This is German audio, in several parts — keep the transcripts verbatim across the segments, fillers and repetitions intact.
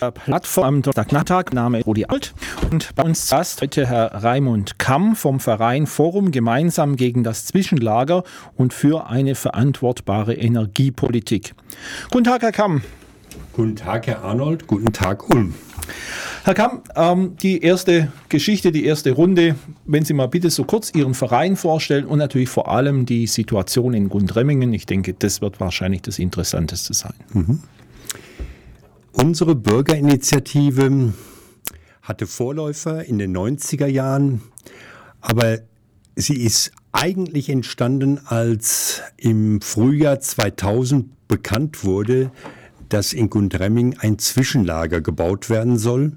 Plattform am Donnerstagnachmittag. Mein Name ist Rudi Alt und bei uns Gast heute Herr Raimund Kamm vom Verein Forum gemeinsam gegen das Zwischenlager und für eine verantwortbare Energiepolitik. Guten Tag, Herr Kamm. Guten Tag, Herr Arnold. Guten Tag, Ulm. Herr Kamm, ähm, die erste Geschichte, die erste Runde, wenn Sie mal bitte so kurz Ihren Verein vorstellen und natürlich vor allem die Situation in Gundremmingen. Ich denke, das wird wahrscheinlich das Interessanteste sein. Mhm. Unsere Bürgerinitiative hatte Vorläufer in den neunziger Jahren, aber sie ist eigentlich entstanden, als im Frühjahr zweitausend bekannt wurde, dass in Gundremmingen ein Zwischenlager gebaut werden soll.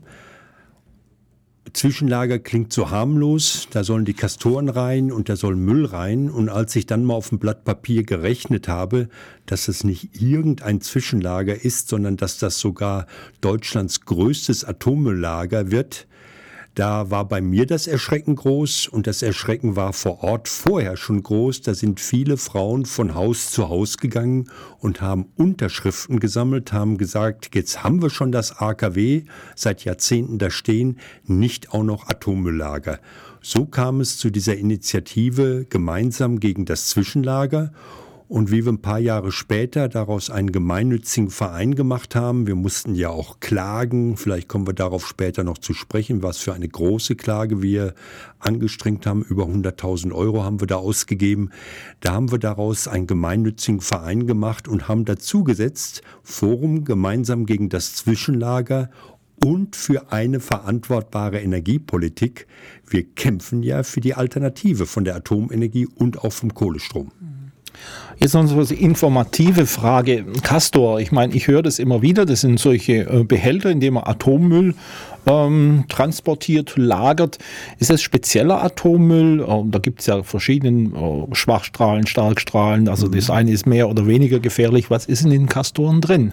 Zwischenlager klingt so harmlos, da sollen die Kastoren rein und da soll Müll rein. Und als ich dann mal auf dem Blatt Papier gerechnet habe, dass es nicht irgendein Zwischenlager ist, sondern dass das sogar Deutschlands größtes Atommülllager wird, da war bei mir das Erschrecken groß und das Erschrecken war vor Ort vorher schon groß. Da sind viele Frauen von Haus zu Haus gegangen und haben Unterschriften gesammelt, haben gesagt, jetzt haben wir schon das A K W, seit Jahrzehnten da stehen, nicht auch noch Atommülllager. So kam es zu dieser Initiative gemeinsam gegen das Zwischenlager. Und wie wir ein paar Jahre später daraus einen gemeinnützigen Verein gemacht haben, wir mussten ja auch klagen, vielleicht kommen wir darauf später noch zu sprechen, was für eine große Klage wir angestrengt haben, über hunderttausend Euro haben wir da ausgegeben. Da haben wir daraus einen gemeinnützigen Verein gemacht und haben dazu gesetzt, Forum gemeinsam gegen das Zwischenlager und für eine verantwortbare Energiepolitik. Wir kämpfen ja für die Alternative von der Atomenergie und auch vom Kohlestrom. Jetzt noch so eine informative Frage. Castor, ich meine, ich höre das immer wieder, das sind solche äh, Behälter, in denen man Atommüll ähm, transportiert, lagert. Ist das spezieller Atommüll? Äh, da gibt es ja verschiedene äh, Schwachstrahlen, Starkstrahlen, also mhm. das eine ist mehr oder weniger gefährlich. Was ist in den Castoren drin?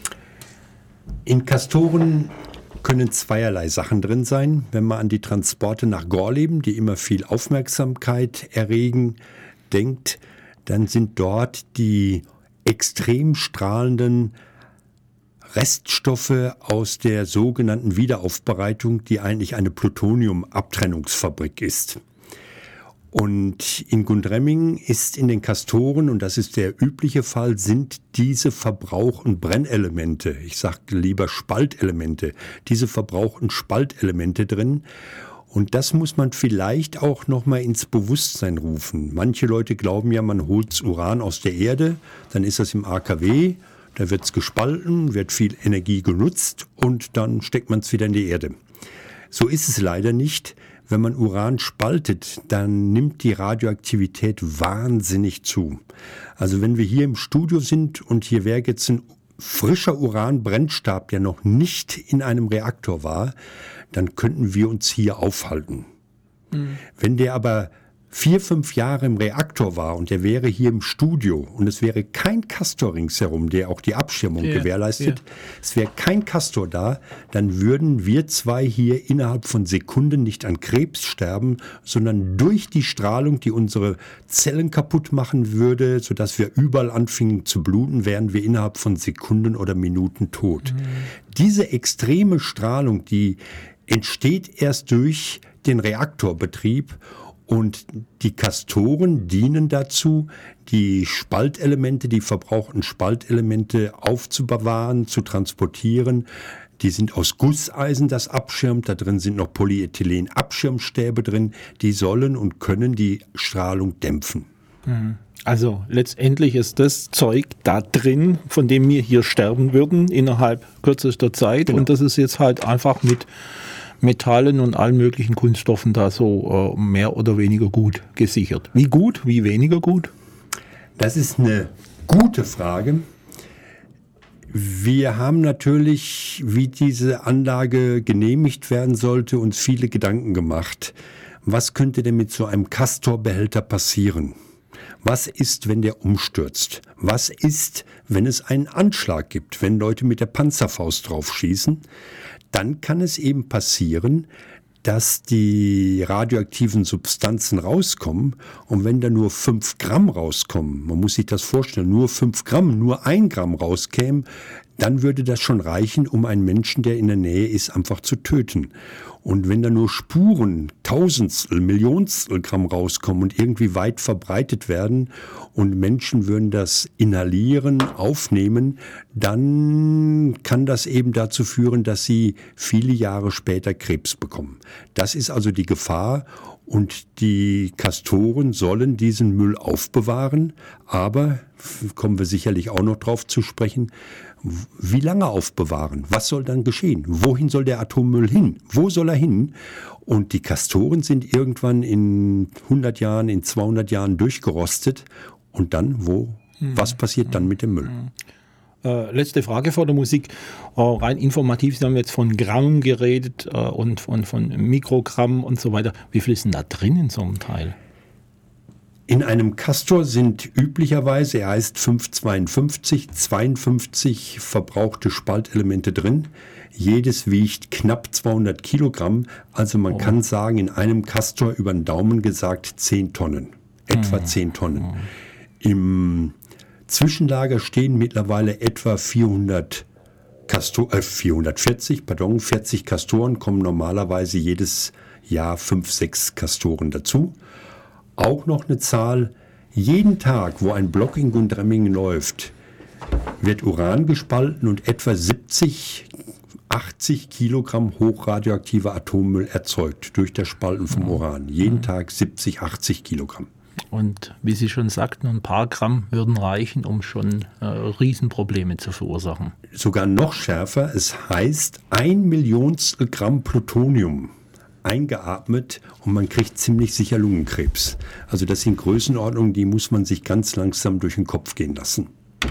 In Castoren können zweierlei Sachen drin sein. Wenn man an die Transporte nach Gorleben, die immer viel Aufmerksamkeit erregen, denkt, dann sind dort die extrem strahlenden Reststoffe aus der sogenannten Wiederaufbereitung, die eigentlich eine Plutoniumabtrennungsfabrik ist. Und in Gundremmingen ist in den Castoren, und das ist der übliche Fall, sind diese verbrauchten Brennelemente, ich sage lieber Spaltelemente, diese verbrauchten Spaltelemente drin. Und das muss man vielleicht auch noch mal ins Bewusstsein rufen. Manche Leute glauben ja, man holt Uran aus der Erde, dann ist das im A K W, da wird es gespalten, wird viel Energie genutzt und dann steckt man es wieder in die Erde. So ist es leider nicht. Wenn man Uran spaltet, dann nimmt die Radioaktivität wahnsinnig zu. Also wenn wir hier im Studio sind und hier wäre jetzt ein frischer Uranbrennstab, der noch nicht in einem Reaktor war, dann könnten wir uns hier aufhalten. Mhm. Wenn der aber vier, fünf Jahre im Reaktor war und der wäre hier im Studio und es wäre kein Castor ringsherum, der auch die Abschirmung ja, gewährleistet, ja. es wäre kein Castor da, dann würden wir zwei hier innerhalb von Sekunden nicht an Krebs sterben, sondern durch die Strahlung, die unsere Zellen kaputt machen würde, sodass wir überall anfingen zu bluten, wären wir innerhalb von Sekunden oder Minuten tot. Mhm. Diese extreme Strahlung, die entsteht erst durch den Reaktorbetrieb. Und die Castoren dienen dazu, die Spaltelemente, die verbrauchten Spaltelemente aufzubewahren, zu transportieren. Die sind aus Gusseisen, das abschirmt. Da drin sind noch Polyethylen-Abschirmstäbe drin. Die sollen und können die Strahlung dämpfen. Also letztendlich ist das Zeug da drin, von dem wir hier sterben würden innerhalb kürzester Zeit. Genau. Und das ist jetzt halt einfach mit Metallen und allen möglichen Kunststoffen da so äh, mehr oder weniger gut gesichert. Wie gut, wie weniger gut? Das ist eine gute Frage. Wir haben natürlich, wie diese Anlage genehmigt werden sollte, uns viele Gedanken gemacht. Was könnte denn mit so einem Castor-Behälter passieren? Was ist, wenn der umstürzt? Was ist, wenn es einen Anschlag gibt, wenn Leute mit der Panzerfaust drauf schießen? Dann kann es eben passieren, dass die radioaktiven Substanzen rauskommen und wenn da nur fünf Gramm rauskommen, man muss sich das vorstellen, nur fünf Gramm, nur ein Gramm rauskämen, dann würde das schon reichen, um einen Menschen, der in der Nähe ist, einfach zu töten. Und wenn da nur Spuren, Tausendstel, Millionstel Gramm rauskommen und irgendwie weit verbreitet werden und Menschen würden das inhalieren, aufnehmen, dann kann das eben dazu führen, dass sie viele Jahre später Krebs bekommen. Das ist also die Gefahr. Und die Castoren sollen diesen Müll aufbewahren, aber, kommen wir sicherlich auch noch drauf zu sprechen, wie lange aufbewahren? Was soll dann geschehen? Wohin soll der Atommüll hin? Wo soll er hin? Und die Castoren sind irgendwann in hundert Jahren, in zweihundert Jahren durchgerostet. Und dann, wo? Was passiert dann mit dem Müll? Äh, letzte Frage vor der Musik. Äh, rein informativ, Sie haben jetzt von Gramm geredet äh, und von, von Mikrogramm und so weiter. Wie viel ist denn da drin in so einem Teil? In einem Castor sind üblicherweise, er heißt fünf zweiundfünfzig, zweiundfünfzig verbrauchte Spaltelemente drin. Jedes wiegt knapp zweihundert Kilogramm. Also man oh. kann sagen, in einem Castor über den Daumen gesagt zehn Tonnen. Etwa zehn Tonnen. Oh. Im Zwischenlager stehen mittlerweile etwa vierhundert Castor, äh, vierhundertvierzig, pardon, vierzig Castoren, kommen normalerweise jedes Jahr fünf, sechs Castoren dazu. Auch noch eine Zahl, jeden Tag, wo ein Block in Gundremmingen läuft, wird Uran gespalten und etwa siebzig, achtzig Kilogramm hochradioaktiver Atommüll erzeugt durch das Spalten vom Uran. Jeden Tag siebzig, achtzig Kilogramm. Und wie Sie schon sagten, ein paar Gramm würden reichen, um schon äh, Riesenprobleme zu verursachen. Sogar noch schärfer, es heißt ein Millionstel Gramm Plutonium eingeatmet und man kriegt ziemlich sicher Lungenkrebs. Also das sind Größenordnungen, die muss man sich ganz langsam durch den Kopf gehen lassen.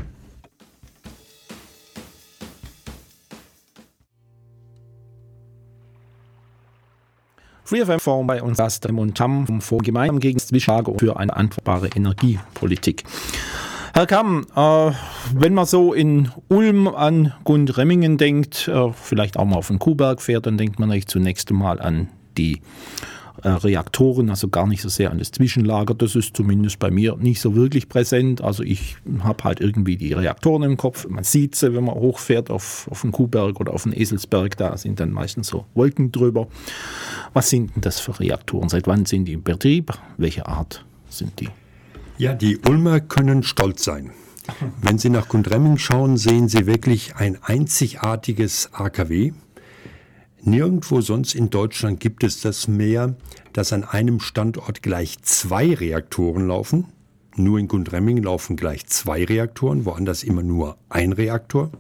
Free F M bei uns das Montam vom Fonds gemeinsam gegen Zwischenlager für eine antwortbare Energiepolitik. Herr Kamm, äh, wenn man so in Ulm an Gundremmingen denkt, äh, vielleicht auch mal auf den Kuhberg fährt, dann denkt man eigentlich zunächst einmal an die äh, Reaktoren, also gar nicht so sehr an das Zwischenlager. Das ist zumindest bei mir nicht so wirklich präsent. Also ich habe halt irgendwie die Reaktoren im Kopf. Man sieht sie, wenn man hochfährt auf, auf den Kuhberg oder auf den Eselsberg, da sind dann meistens so Wolken drüber. Was sind denn das für Reaktoren? Seit wann sind die in Betrieb? Welche Art sind die? Ja, die Ulmer können stolz sein. Wenn Sie nach Gundremmingen schauen, sehen Sie wirklich ein einzigartiges A K W. Nirgendwo sonst in Deutschland gibt es das mehr, dass an einem Standort gleich zwei Reaktoren laufen. Nur in Gundremmingen laufen gleich zwei Reaktoren, woanders immer nur ein Reaktor.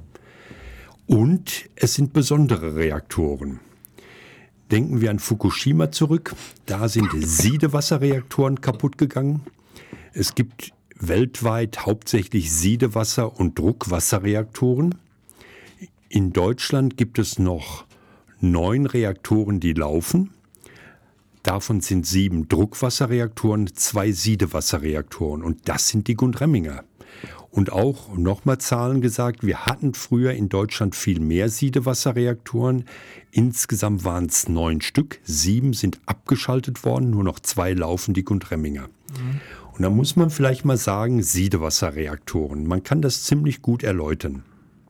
Und es sind besondere Reaktoren. Denken wir an Fukushima zurück. Da sind Siedewasserreaktoren kaputt gegangen. Es gibt weltweit hauptsächlich Siedewasser- und Druckwasserreaktoren. In Deutschland gibt es noch neun Reaktoren, die laufen. Davon sind sieben Druckwasserreaktoren, zwei Siedewasserreaktoren. Und das sind die Gundremminger. Und auch nochmal Zahlen gesagt, wir hatten früher in Deutschland viel mehr Siedewasserreaktoren. Insgesamt waren es neun Stück, sieben sind abgeschaltet worden, nur noch zwei laufen, die Gundremminger. Mhm. Und da muss man vielleicht mal sagen, Siedewasserreaktoren. Man kann das ziemlich gut erläutern.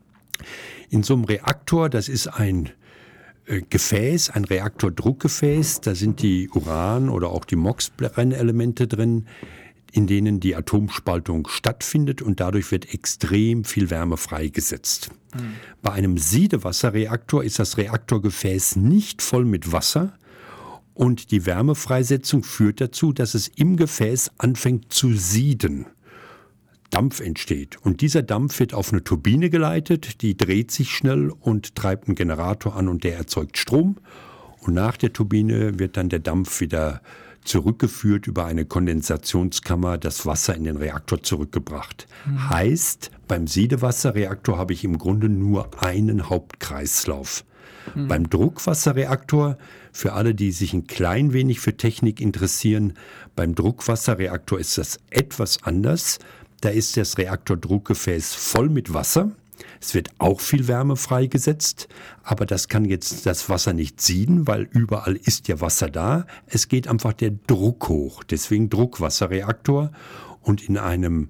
In so einem Reaktor, das ist ein äh, Gefäß, ein Reaktordruckgefäß, da sind die Uran- oder auch die M O X-Brennelemente drin, in denen die Atomspaltung stattfindet und dadurch wird extrem viel Wärme freigesetzt. Mhm. Bei einem Siedewasserreaktor ist das Reaktorgefäß nicht voll mit Wasser und die Wärmefreisetzung führt dazu, dass es im Gefäß anfängt zu sieden. Dampf entsteht und dieser Dampf wird auf eine Turbine geleitet, die dreht sich schnell und treibt einen Generator an und der erzeugt Strom und nach der Turbine wird dann der Dampf wieder zurückgeführt über eine Kondensationskammer, das Wasser in den Reaktor zurückgebracht. Mhm. Heißt, beim Siedewasserreaktor habe ich im Grunde nur einen Hauptkreislauf. Mhm. Beim Druckwasserreaktor, für alle, die sich ein klein wenig für Technik interessieren, beim Druckwasserreaktor ist das etwas anders. Da ist das Reaktordruckgefäß voll mit Wasser. Es wird auch viel Wärme freigesetzt, aber das kann jetzt das Wasser nicht sieden, weil überall ist ja Wasser da. Es geht einfach der Druck hoch, deswegen Druckwasserreaktor. Und in einem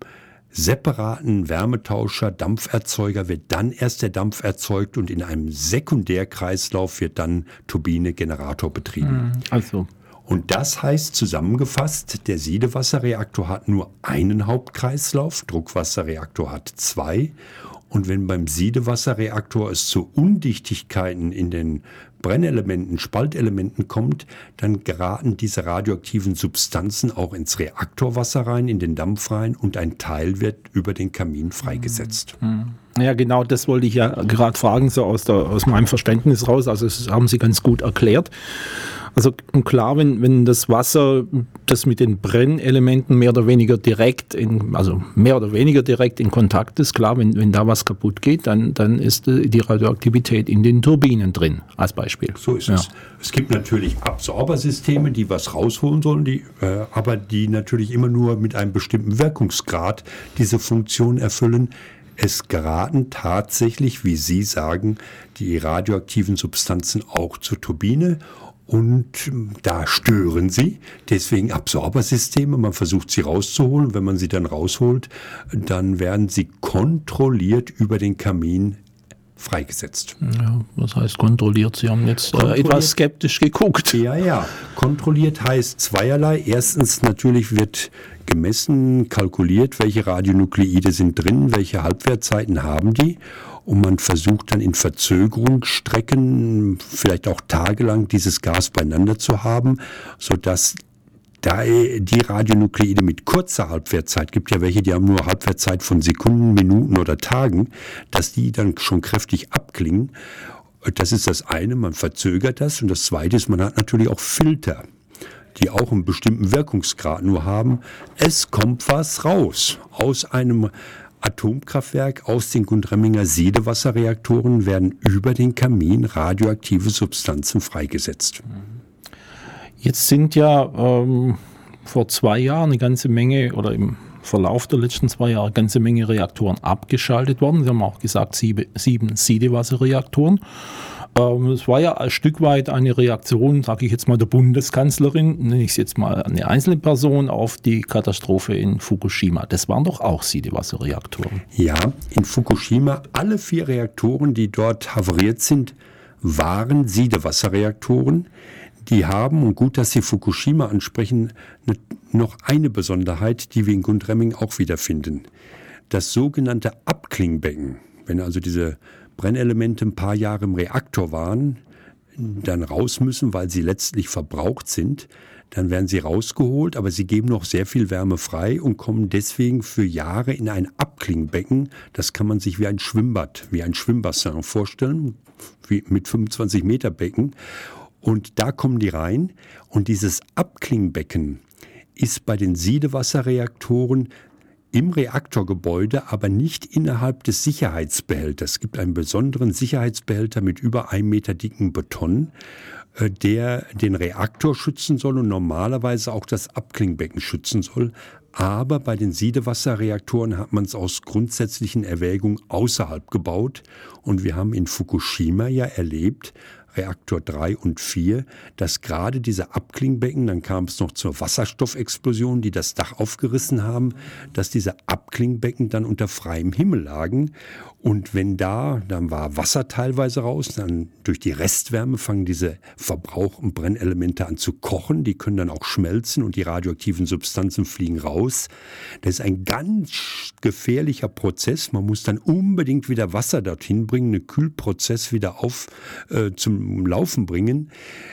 separaten Wärmetauscher, Dampferzeuger wird dann erst der Dampf erzeugt und in einem Sekundärkreislauf wird dann Turbine, Generator betrieben. Also. Und das heißt zusammengefasst, der Siedewasserreaktor hat nur einen Hauptkreislauf, Druckwasserreaktor hat zwei. Und wenn beim Siedewasserreaktor es zu Undichtigkeiten in den Brennelementen, Spaltelementen kommt, dann geraten diese radioaktiven Substanzen auch ins Reaktorwasser rein, in den Dampf rein und ein Teil wird über den Kamin freigesetzt. Ja, genau, das wollte ich ja gerade fragen, so aus, der, aus meinem Verständnis raus. Also das haben Sie ganz gut erklärt. Also klar, wenn, wenn das Wasser, das mit den Brennelementen mehr oder weniger direkt, in, also mehr oder weniger direkt in Kontakt ist, klar, wenn, wenn da was kaputt geht, dann, dann ist die Radioaktivität in den Turbinen drin, als Beispiel. So ist ja. es. Es gibt natürlich Absorbersysteme, die was rausholen sollen, die, äh, aber die natürlich immer nur mit einem bestimmten Wirkungsgrad diese Funktion erfüllen. Es geraten tatsächlich, wie Sie sagen, die radioaktiven Substanzen auch zur Turbine. Und da stören sie, deswegen Absorbersysteme, man versucht sie rauszuholen. Wenn man sie dann rausholt, dann werden sie kontrolliert über den Kamin freigesetzt. Ja, was heißt kontrolliert? Sie haben jetzt äh, etwas skeptisch geguckt. Ja, ja. Kontrolliert heißt zweierlei. Erstens natürlich wird gemessen, kalkuliert, welche Radionukleide sind drin, welche Halbwertzeiten haben die. Und man versucht dann in Verzögerungsstrecken, vielleicht auch tagelang, dieses Gas beieinander zu haben, sodass da die Radionukleide mit kurzer Halbwertszeit, gibt ja welche, die haben nur Halbwertszeit von Sekunden, Minuten oder Tagen, dass die dann schon kräftig abklingen. Das ist das eine, man verzögert das. Und das zweite ist, man hat natürlich auch Filter, die auch einen bestimmten Wirkungsgrad nur haben. Es kommt was raus aus einem Atomkraftwerk, aus den Gundremminger Siedewasserreaktoren werden über den Kamin radioaktive Substanzen freigesetzt. Jetzt sind ja ähm, vor zwei Jahren eine ganze Menge, oder im Verlauf der letzten zwei Jahre, eine ganze Menge Reaktoren abgeschaltet worden. Sie haben auch gesagt, sieben, sieben Siedewasserreaktoren. Es war ja ein Stück weit eine Reaktion, sage ich jetzt mal, der Bundeskanzlerin, nenne ich es jetzt mal eine einzelne Person, auf die Katastrophe in Fukushima. Das waren doch auch Siedewasserreaktoren. Ja, in Fukushima, alle vier Reaktoren, die dort havariert sind, waren Siedewasserreaktoren. Die haben, und gut, dass Sie Fukushima ansprechen, noch eine Besonderheit, die wir in Gundremming auch wiederfinden. Das sogenannte Abklingbecken, wenn also diese Brennelemente ein paar Jahre im Reaktor waren, dann raus müssen, weil sie letztlich verbraucht sind, dann werden sie rausgeholt, aber sie geben noch sehr viel Wärme frei und kommen deswegen für Jahre in ein Abklingbecken. Das kann man sich wie ein Schwimmbad, wie ein Schwimmbassin vorstellen, wie mit fünfundzwanzig Meter Becken. Und da kommen die rein. Und dieses Abklingbecken ist bei den Siedewasserreaktoren im Reaktorgebäude, aber nicht innerhalb des Sicherheitsbehälters. Es gibt einen besonderen Sicherheitsbehälter mit über einem Meter dicken Beton, der den Reaktor schützen soll und normalerweise auch das Abklingbecken schützen soll. Aber bei den Siedewasserreaktoren hat man es aus grundsätzlichen Erwägungen außerhalb gebaut. Und wir haben in Fukushima ja erlebt, Reaktor drei und vier, dass gerade diese Abklingbecken, dann kam es noch zur Wasserstoffexplosion, die das Dach aufgerissen haben, dass diese Abklingbecken dann unter freiem Himmel lagen. Und wenn da, dann war Wasser teilweise raus, dann durch die Restwärme fangen diese Verbrauch- und Brennelemente an zu kochen, die können dann auch schmelzen und die radioaktiven Substanzen fliegen raus. Das ist ein ganz gefährlicher Prozess. Man muss dann unbedingt wieder Wasser dorthin bringen, einen Kühlprozess wieder auf äh, zum Laufen bringen.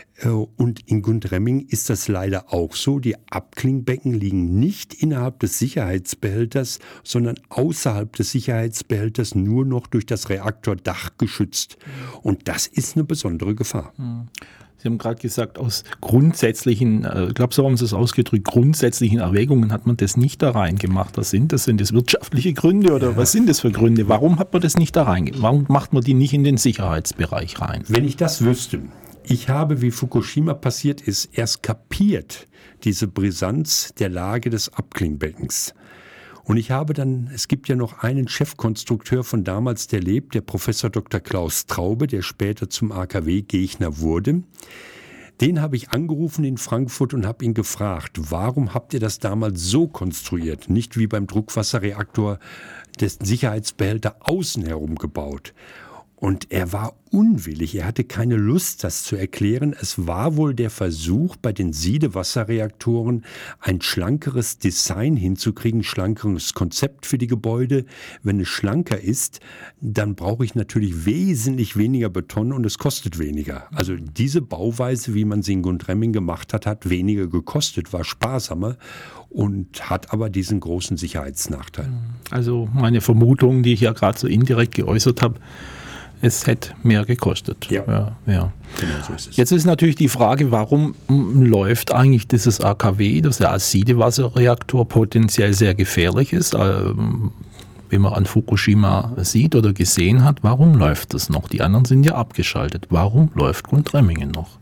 Und in Gundremming ist das leider auch so. Die Abklingbecken liegen nicht innerhalb des Sicherheitsbehälters, sondern außerhalb des Sicherheitsbehälters, nur noch durch das Reaktordach geschützt. Und das ist eine besondere Gefahr. Sie haben gerade gesagt, aus grundsätzlichen, ich glaube, so haben Sie es ausgedrückt, grundsätzlichen Erwägungen hat man das nicht da reingemacht. Was sind das? Sind das wirtschaftliche Gründe oder ja. Was sind das für Gründe? Warum hat man das nicht da reingemacht? Warum macht man die nicht in den Sicherheitsbereich rein? Wenn ich das wüsste. Ich habe, wie Fukushima passiert ist, erst kapiert diese Brisanz der Lage des Abklingbeckens. Und ich habe dann, es gibt ja noch einen Chefkonstrukteur von damals, der lebt, der Professor Doktor Klaus Traube, der später zum A K W-Gegner wurde. Den habe ich angerufen in Frankfurt und habe ihn gefragt, warum habt ihr das damals so konstruiert? Nicht wie beim Druckwasserreaktor, dessen Sicherheitsbehälter außen herum gebaut. Und er war unwillig, er hatte keine Lust, das zu erklären. Es war wohl der Versuch, bei den Siedewasserreaktoren ein schlankeres Design hinzukriegen, schlankeres Konzept für die Gebäude. Wenn es schlanker ist, dann brauche ich natürlich wesentlich weniger Beton und es kostet weniger. Also diese Bauweise, wie man sie in Gundremming gemacht hat, hat weniger gekostet, war sparsamer und hat aber diesen großen Sicherheitsnachteil. Also meine Vermutung, die ich ja gerade so indirekt geäußert habe, es hätte mehr gekostet. Ja. Ja, ja. Genau so ist es. Jetzt ist natürlich die Frage, warum m, läuft eigentlich dieses A K W, das ja als Siedewasserreaktor potenziell sehr gefährlich ist, ähm, wenn man an Fukushima sieht oder gesehen hat, warum läuft das noch? Die anderen sind ja abgeschaltet. Warum läuft Gundremmingen noch?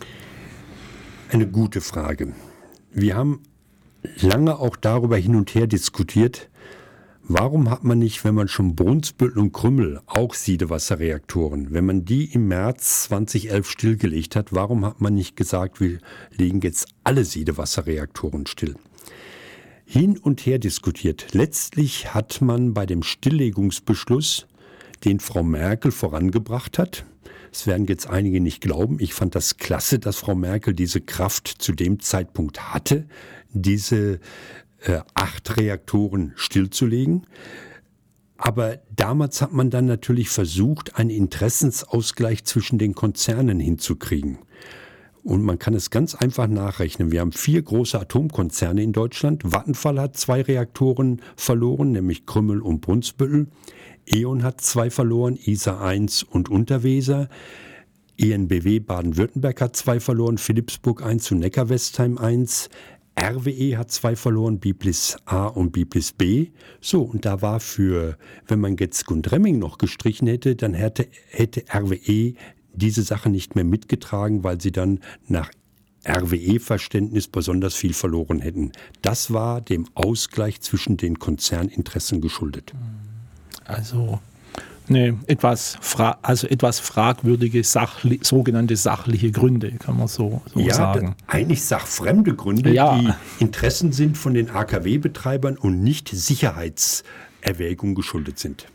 Eine gute Frage. Wir haben lange auch darüber hin und her diskutiert, warum hat man nicht, wenn man schon Brunsbüttel und Krümmel, auch Siedewasserreaktoren, wenn man die im März zweitausendelf stillgelegt hat, warum hat man nicht gesagt, wir legen jetzt alle Siedewasserreaktoren still? Hin und her diskutiert. Letztlich hat man bei dem Stilllegungsbeschluss, den Frau Merkel vorangebracht hat, es werden jetzt einige nicht glauben, ich fand das klasse, dass Frau Merkel diese Kraft zu dem Zeitpunkt hatte, diese Äh, acht Reaktoren stillzulegen. Aber damals hat man dann natürlich versucht, einen Interessensausgleich zwischen den Konzernen hinzukriegen. Und man kann es ganz einfach nachrechnen. Wir haben vier große Atomkonzerne in Deutschland. Vattenfall hat zwei Reaktoren verloren, nämlich Krümmel und Brunsbüttel. E.ON hat zwei verloren, Isar eins und Unterweser. E N B W Baden-Württemberg hat zwei verloren, Philipsburg eins und Neckar-Westheim eins. R W E hat zwei verloren, Biblis A und Biblis B. So, und da war für, wenn man jetzt Gundremming noch gestrichen hätte, dann hätte, hätte R W E diese Sache nicht mehr mitgetragen, weil sie dann nach R W E-Verständnis besonders viel verloren hätten. Das war dem Ausgleich zwischen den Konzerninteressen geschuldet. Also ne, etwas, fra- also etwas fragwürdige sachli- sogenannte sachliche Gründe, kann man so, so ja, sagen. Da, eigentlich sachfremde Gründe, ja. die Interessen sind von den A K W-Betreibern und nicht Sicherheitserwägungen geschuldet sind.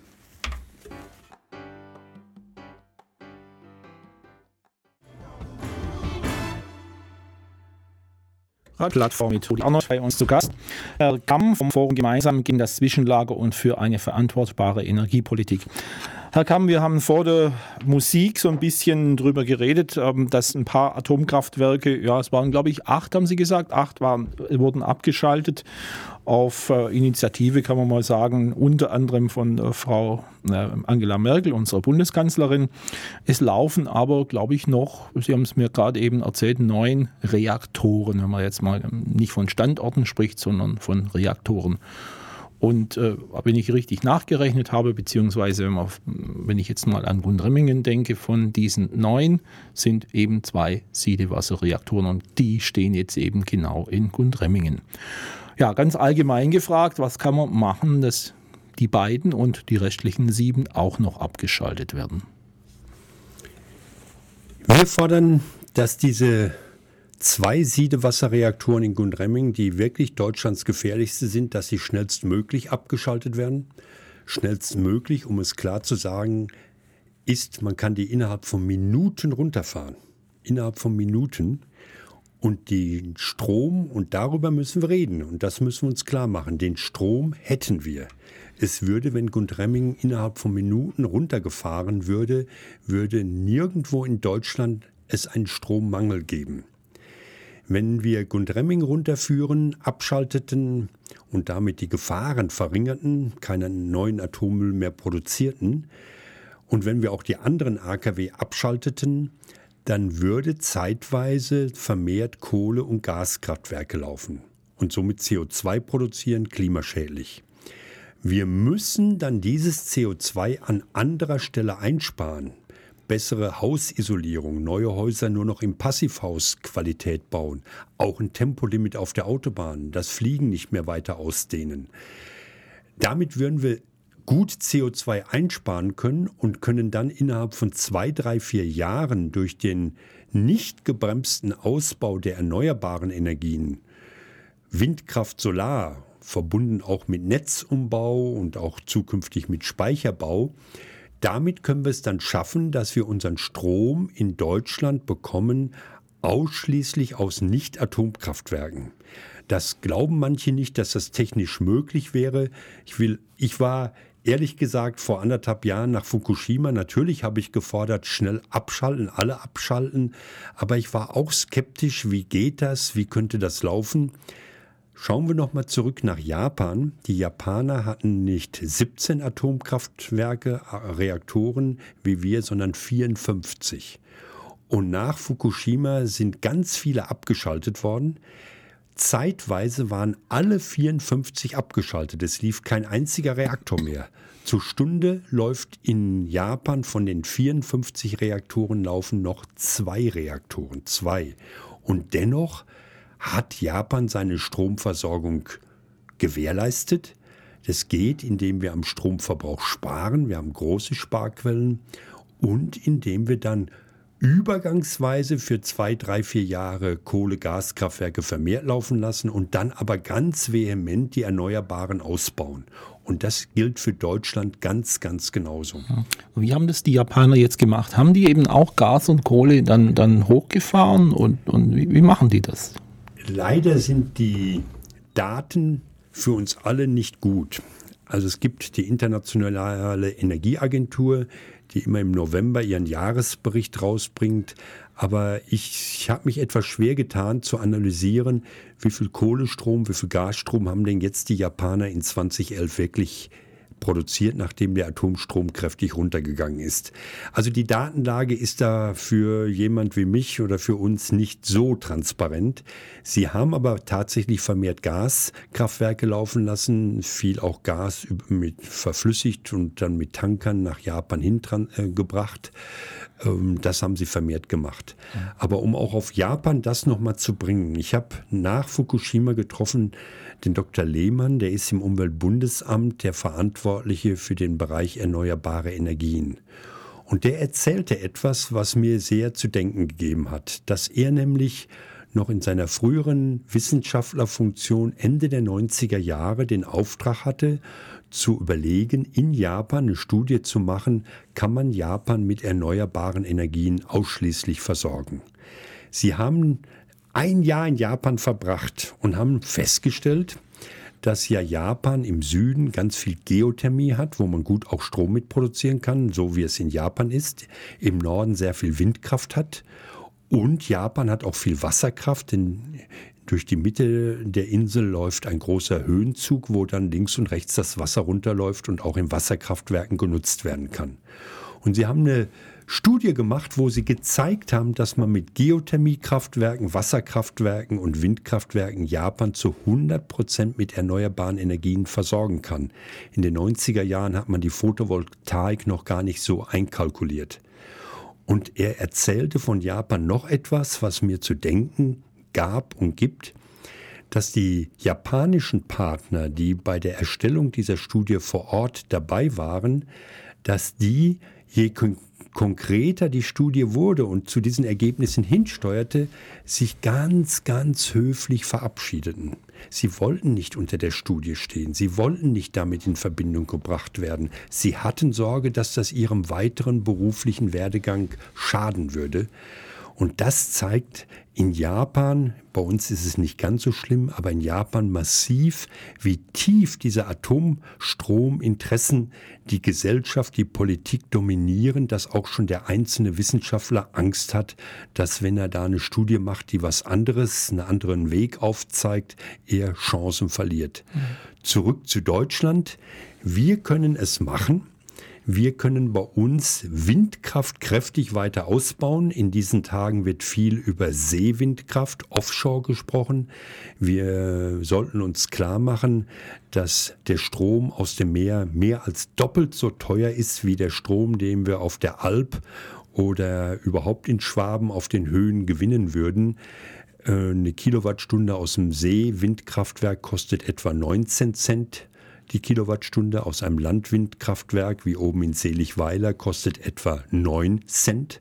Plattform mit Rudi Arnold bei uns zu Gast. Herr Kamm vom Forum Gemeinsam gegen das Zwischenlager und für eine verantwortbare Energiepolitik. Herr Kamm, wir haben vor der Musik so ein bisschen drüber geredet, dass ein paar Atomkraftwerke, ja, es waren glaube ich acht, haben Sie gesagt, acht waren, wurden abgeschaltet auf Initiative, kann man mal sagen, unter anderem von Frau Angela Merkel, unserer Bundeskanzlerin. Es laufen aber, glaube ich, noch, Sie haben es mir gerade eben erzählt, neun Reaktoren, wenn man jetzt mal nicht von Standorten spricht, sondern von Reaktoren. Und äh, wenn ich richtig nachgerechnet habe, beziehungsweise wenn, man, wenn ich jetzt mal an Gundremmingen denke, von diesen neun sind eben zwei Siedewasserreaktoren und die stehen jetzt eben genau in Gundremmingen. Ja, ganz allgemein gefragt, was kann man machen, dass die beiden und die restlichen sieben auch noch abgeschaltet werden? Wir fordern, dass diese zwei Siedewasserreaktoren in Gundremmingen, die wirklich Deutschlands gefährlichste sind, dass sie schnellstmöglich abgeschaltet werden. Schnellstmöglich, um es klar zu sagen, ist, man kann die innerhalb von Minuten runterfahren. Innerhalb von Minuten. Und den Strom, und darüber müssen wir reden, und das müssen wir uns klar machen, den Strom hätten wir. Es würde, wenn Gundremmingen innerhalb von Minuten runtergefahren würde, würde nirgendwo in Deutschland es einen Strommangel geben. Wenn wir Gundremmingen runterführen, abschalteten und damit die Gefahren verringerten, keinen neuen Atommüll mehr produzierten, und wenn wir auch die anderen A K W abschalteten, dann würde zeitweise vermehrt Kohle- und Gaskraftwerke laufen und somit C O zwei produzieren, klimaschädlich. Wir müssen dann dieses C O zwei an anderer Stelle einsparen. Bessere Hausisolierung, neue Häuser nur noch in Passivhausqualität bauen, auch ein Tempolimit auf der Autobahn, das Fliegen nicht mehr weiter ausdehnen. Damit würden wir gut C O zwei einsparen können und können dann innerhalb von zwei, drei, vier Jahren durch den nicht gebremsten Ausbau der erneuerbaren Energien, Windkraft, Solar, verbunden auch mit Netzumbau und auch zukünftig mit Speicherbau, damit können wir es dann schaffen, dass wir unseren Strom in Deutschland bekommen, ausschließlich aus Nicht-Atomkraftwerken. Das glauben manche nicht, dass das technisch möglich wäre. Ich will, ich war ehrlich gesagt vor anderthalb Jahren nach Fukushima. Natürlich habe ich gefordert, schnell abschalten, alle abschalten. Aber ich war auch skeptisch, wie geht das, wie könnte das laufen? Schauen wir noch mal zurück nach Japan. Die Japaner hatten nicht siebzehn Atomkraftwerke, Reaktoren wie wir, sondern vierundfünfzig. Und nach Fukushima sind ganz viele abgeschaltet worden. Zeitweise waren alle vierundfünfzig abgeschaltet. Es lief kein einziger Reaktor mehr. Zur Stunde läuft in Japan von den vierundfünfzig Reaktoren laufen noch zwei Reaktoren, zwei. Und dennoch hat Japan seine Stromversorgung gewährleistet. Das geht, indem wir am Stromverbrauch sparen. Wir haben große Sparquellen und indem wir dann übergangsweise für zwei, drei, vier Jahre Kohle-Gaskraftwerke vermehrt laufen lassen und dann aber ganz vehement die Erneuerbaren ausbauen. Und das gilt für Deutschland ganz, ganz genauso. Wie haben das die Japaner jetzt gemacht? Haben die eben auch Gas und Kohle dann, dann hochgefahren und, und wie, wie machen die das? Leider sind die Daten für uns alle nicht gut. Also es gibt die Internationale Energieagentur, die immer im November ihren Jahresbericht rausbringt. Aber ich, ich habe mich etwas schwer getan zu analysieren, wie viel Kohlestrom, wie viel Gasstrom haben denn jetzt die Japaner in zweitausendelf wirklich produziert, nachdem der Atomstrom kräftig runtergegangen ist. Also die Datenlage ist da für jemand wie mich oder für uns nicht so transparent. Sie haben aber tatsächlich vermehrt Gaskraftwerke laufen lassen, viel auch Gas mit verflüssigt und dann mit Tankern nach Japan hingebracht. Das haben sie vermehrt gemacht. Aber um auch auf Japan das nochmal zu bringen, ich habe nach Fukushima getroffen den Doktor Lehmann, der ist im Umweltbundesamt der Verantwortliche für den Bereich erneuerbare Energien. Und der erzählte etwas, was mir sehr zu denken gegeben hat, dass er nämlich noch in seiner früheren Wissenschaftlerfunktion Ende der neunziger Jahre den Auftrag hatte, zu überlegen, in Japan eine Studie zu machen, kann man Japan mit erneuerbaren Energien ausschließlich versorgen. Sie haben ein Jahr in Japan verbracht und haben festgestellt, dass ja Japan im Süden ganz viel Geothermie hat, wo man gut auch Strom mitproduzieren kann, so wie es in Japan ist, im Norden sehr viel Windkraft hat und Japan hat auch viel Wasserkraft, denn durch die Mitte der Insel läuft ein großer Höhenzug, wo dann links und rechts das Wasser runterläuft und auch in Wasserkraftwerken genutzt werden kann. Und sie haben eine Studie gemacht, wo sie gezeigt haben, dass man mit Geothermiekraftwerken, Wasserkraftwerken und Windkraftwerken Japan zu hundert Prozent mit erneuerbaren Energien versorgen kann. In den neunziger Jahren hat man die Photovoltaik noch gar nicht so einkalkuliert. Und er erzählte von Japan noch etwas, was mir zu denken gab und gibt, dass die japanischen Partner, die bei der Erstellung dieser Studie vor Ort dabei waren, dass die, je kon- konkreter die Studie wurde und zu diesen Ergebnissen hinsteuerte, sich ganz, ganz höflich verabschiedeten. Sie wollten nicht unter der Studie stehen, sie wollten nicht damit in Verbindung gebracht werden. Sie hatten Sorge, dass das ihrem weiteren beruflichen Werdegang schaden würde. Und das zeigt in Japan, bei uns ist es nicht ganz so schlimm, aber in Japan massiv, wie tief diese Atomstrominteressen die Gesellschaft, die Politik dominieren, dass auch schon der einzelne Wissenschaftler Angst hat, dass wenn er da eine Studie macht, die was anderes, einen anderen Weg aufzeigt, er Chancen verliert. Mhm. Zurück zu Deutschland. Wir können es machen. Wir können bei uns Windkraft kräftig weiter ausbauen. In diesen Tagen wird viel über Seewindkraft, Offshore gesprochen. Wir sollten uns klar machen, dass der Strom aus dem Meer mehr als doppelt so teuer ist wie der Strom, den wir auf der Alp oder überhaupt in Schwaben auf den Höhen gewinnen würden. Eine Kilowattstunde aus dem Seewindkraftwerk kostet etwa neunzehn Cent. Die Kilowattstunde aus einem Landwindkraftwerk wie oben in Seligweiler kostet etwa neun Cent.